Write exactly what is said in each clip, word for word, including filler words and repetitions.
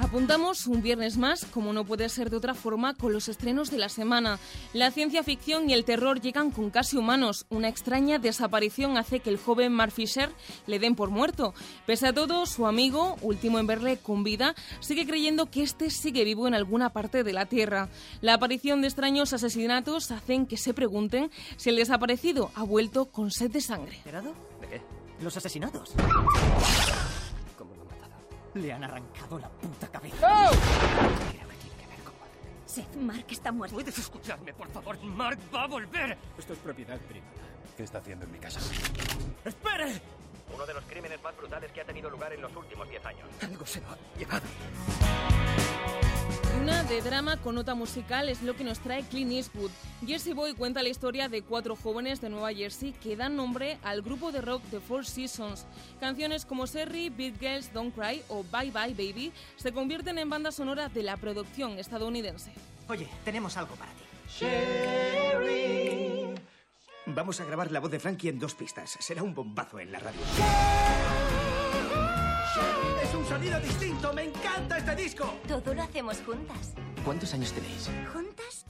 apuntamos un viernes más, como no puede ser de otra forma, con los estrenos de la semana. La ciencia ficción y el terror llegan con casi humanos. Una extraña desaparición hace que el joven Mark Fisher le den por muerto. Pese a todo, su amigo, último en verle con vida, sigue creyendo que este sigue vivo en alguna parte de la Tierra. La aparición de extraños asesinatos hacen que se pregunten si el desaparecido ha vuelto con sed de sangre. ¿Enterado? ¿De qué? Los asesinados. ¿Cómo lo han matado? Le han arrancado la puta cabeza. ¡Oh! Creo que tiene que ver con Mark. Seth, Mark está muerto. ¿Puedes escucharme, por favor? Mark va a volver. Esto es propiedad privada. ¿Qué está haciendo en mi casa? ¡Espere! Uno de los crímenes más brutales que ha tenido lugar en los últimos diez años. Algo se lo ha llevado. Una de drama con nota musical es lo que nos trae Clint Eastwood. Jersey Boy cuenta la historia de cuatro jóvenes de Nueva Jersey que dan nombre al grupo de rock The Four Seasons. Canciones como Sherry, Big Girls Don't Cry o Bye Bye Baby se convierten en banda sonora de la producción estadounidense. Oye, tenemos algo para ti. Sherry. Vamos a grabar la voz de Frankie en dos pistas. Será un bombazo en la radio. ¡Es un sonido distinto! ¡Me encanta este disco! Todo lo hacemos juntas. ¿Cuántos años tenéis? ¿Juntas?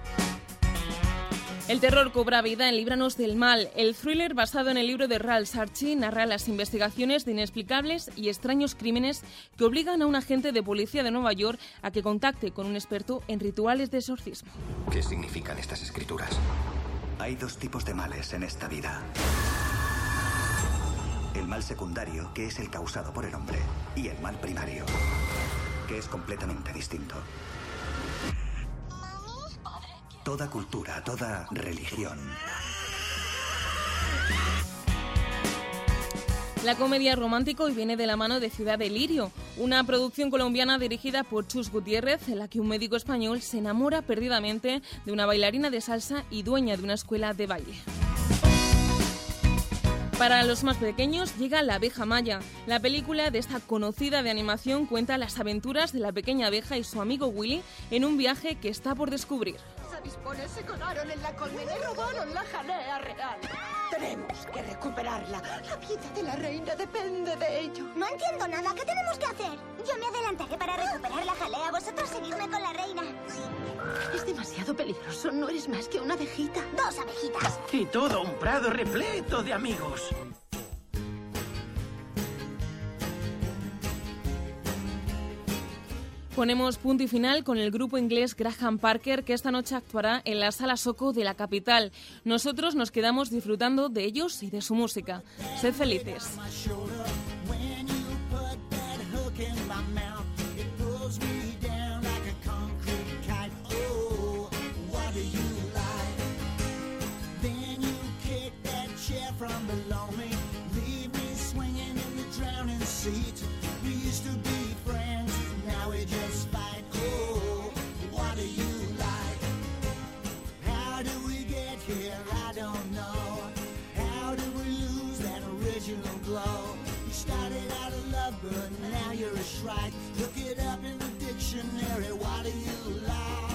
El terror cobra vida en Líbranos del Mal. El thriller basado en el libro de Ralph Sarchie narra las investigaciones de inexplicables y extraños crímenes que obligan a un agente de policía de Nueva York a que contacte con un experto en rituales de exorcismo. ¿Qué significan estas escrituras? Hay dos tipos de males en esta vida. El mal secundario, que es el causado por el hombre, y el mal primario, que es completamente distinto. Toda cultura, toda religión. La comedia romántica hoy viene de la mano de Ciudad de Lirio, una producción colombiana dirigida por Chus Gutiérrez, en la que un médico español se enamora perdidamente de una bailarina de salsa y dueña de una escuela de baile. Para los más pequeños llega La abeja Maya. La película de esta conocida de animación cuenta las aventuras de la pequeña abeja y su amigo Willy en un viaje que está por descubrir. Los avispones se colaron en la colmena y robaron la jalea real. Tenemos que recuperarla. La vida de la reina depende de ello. No entiendo nada. ¿Qué tenemos que hacer? Yo me adelantaré para recuperar la jalea. Vosotros seguidme con la reina. Es demasiado peligroso. No eres más que una abejita. Dos abejitas. Y todo un prado repleto de amigos. Ponemos punto y final con el grupo inglés Graham Parker, que esta noche actuará en la Sala Soco de la capital. Nosotros nos quedamos disfrutando de ellos y de su música. Sed felices. Just fight. Oh, what do you like? How do we get here? I don't know. How did we lose that original glow? You started out a lovebird, now you're a shrike. Look it up in the dictionary. What do you like?